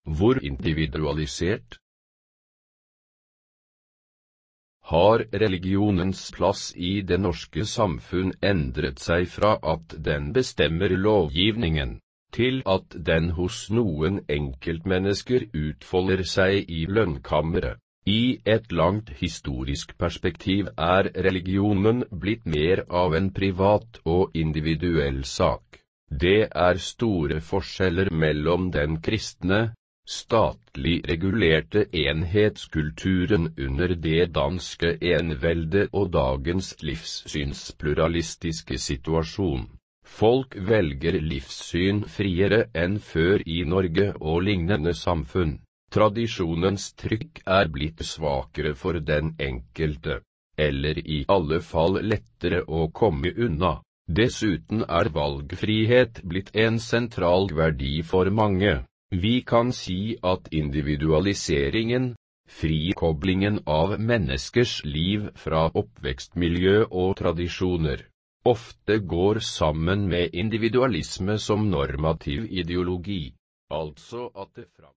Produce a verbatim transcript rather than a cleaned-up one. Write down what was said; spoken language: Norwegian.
Hvor individualisert har religionens plass i det norske samfunn endret seg fra at den bestemmer lovgivningen, til at den hos noen enkeltmennesker utfolder seg i lønnkammeret. I et langt historisk perspektiv er religionen blitt mer av en privat og individuell sak. Det er store forskjeller mellom den kristne, statlig regulerte enhetskulturen under det danske enevelde og dagens livssynspluralistiske situasjon. Folk velger livssyn friere enn før i Norge og lignende samfunn. Tradisjonens trykk er blitt svakere for den enkelte, eller i alle fall lettere å komme unna. Dessuten er valgfrihet blitt en sentral verdi for mange. Vi kan si at individualiseringen, frikoblingen av menneskers liv fra oppvekstmiljø og tradisjoner, ofte går sammen med individualisme som normativ ideologi, altså at det fram